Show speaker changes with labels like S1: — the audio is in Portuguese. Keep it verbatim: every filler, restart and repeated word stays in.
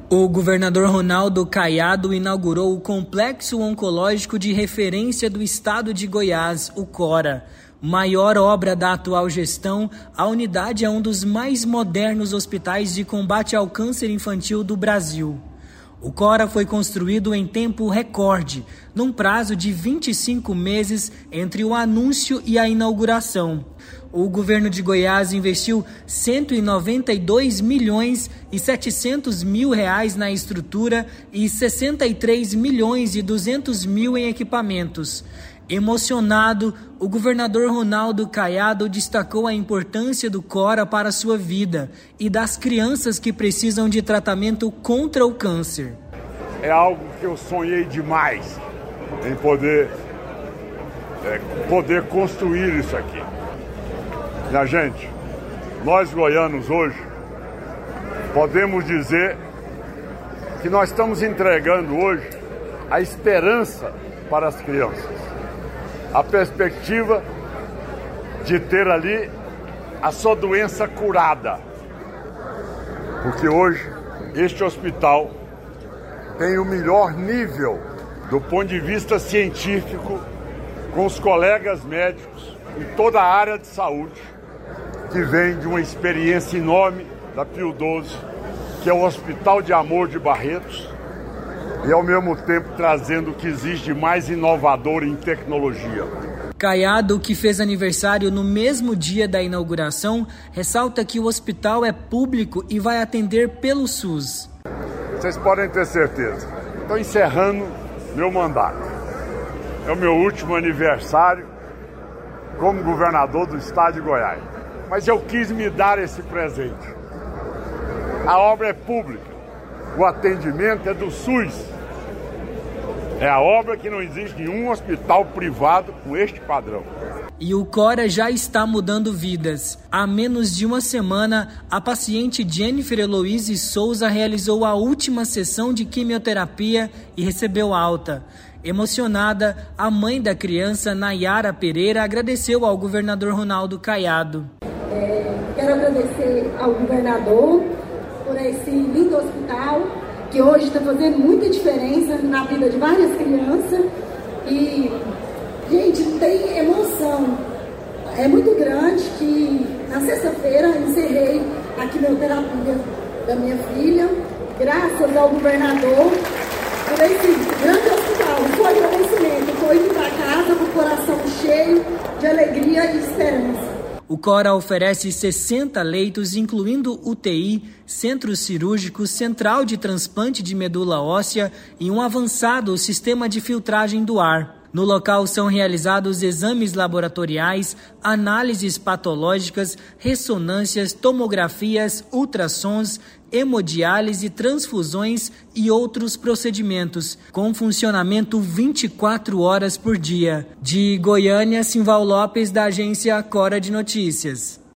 S1: O governador Ronaldo Caiado inaugurou o Complexo Oncológico de Referência do Estado de Goiás, o CORA. Maior obra da atual gestão, a unidade é um dos mais modernos hospitais de combate ao câncer infantil do Brasil. O CORA foi construído em tempo recorde, num prazo de vinte e cinco meses entre o anúncio e a inauguração. O governo de Goiás investiu cento e noventa e dois milhões e setecentos mil reais na estrutura e sessenta e três milhões e duzentos mil em equipamentos. Emocionado, o governador Ronaldo Caiado destacou a importância do CORA para a sua vida e das crianças que precisam de tratamento contra o câncer.
S2: É algo que eu sonhei demais em poder, é, poder construir isso aqui. Minha gente, nós goianos hoje podemos dizer que nós estamos entregando hoje a esperança para as crianças. A perspectiva de ter ali a sua doença curada. Porque hoje este hospital tem o melhor nível do ponto de vista científico com os colegas médicos em toda a área de saúde, que vem de uma experiência enorme da Pio doze, que é o Hospital de Amor de Barretos, e ao mesmo tempo trazendo o que existe de mais inovador em tecnologia.
S1: Caiado, que fez aniversário no mesmo dia da inauguração, ressalta que o hospital é público e vai atender pelo SUS.
S2: Vocês podem ter certeza, estou encerrando meu mandato. É o meu último aniversário como governador do estado de Goiás. Mas eu quis me dar esse presente. A obra é pública, o atendimento é do SUS. É a obra que não existe nenhum hospital privado com este padrão.
S1: E o CORA já está mudando vidas. Há menos de uma semana, a paciente Jennifer Eloise Souza realizou a última sessão de quimioterapia e recebeu alta. Emocionada, a mãe da criança, Nayara Pereira, agradeceu ao governador Ronaldo Caiado.
S3: É, quero agradecer ao governador por esse lindo hospital, que hoje está fazendo muita diferença na vida de várias crianças. E, gente, tem emoção. É muito grande que na sexta-feira encerrei a quimioterapia da minha filha, graças ao governador por esse grande hospital. Foi reconhecimento, foi ir para casa com o coração cheio de alegria e esperança.
S1: O CORA oferece sessenta leitos, incluindo U T I, centro cirúrgico, central de transplante de medula óssea e um avançado sistema de filtragem do ar. No local são realizados exames laboratoriais, análises patológicas, ressonâncias, tomografias, ultrassons, hemodiálise, transfusões e outros procedimentos, com funcionamento vinte e quatro horas por dia. De Goiânia, Simval Lopes, da agência CORA de Notícias.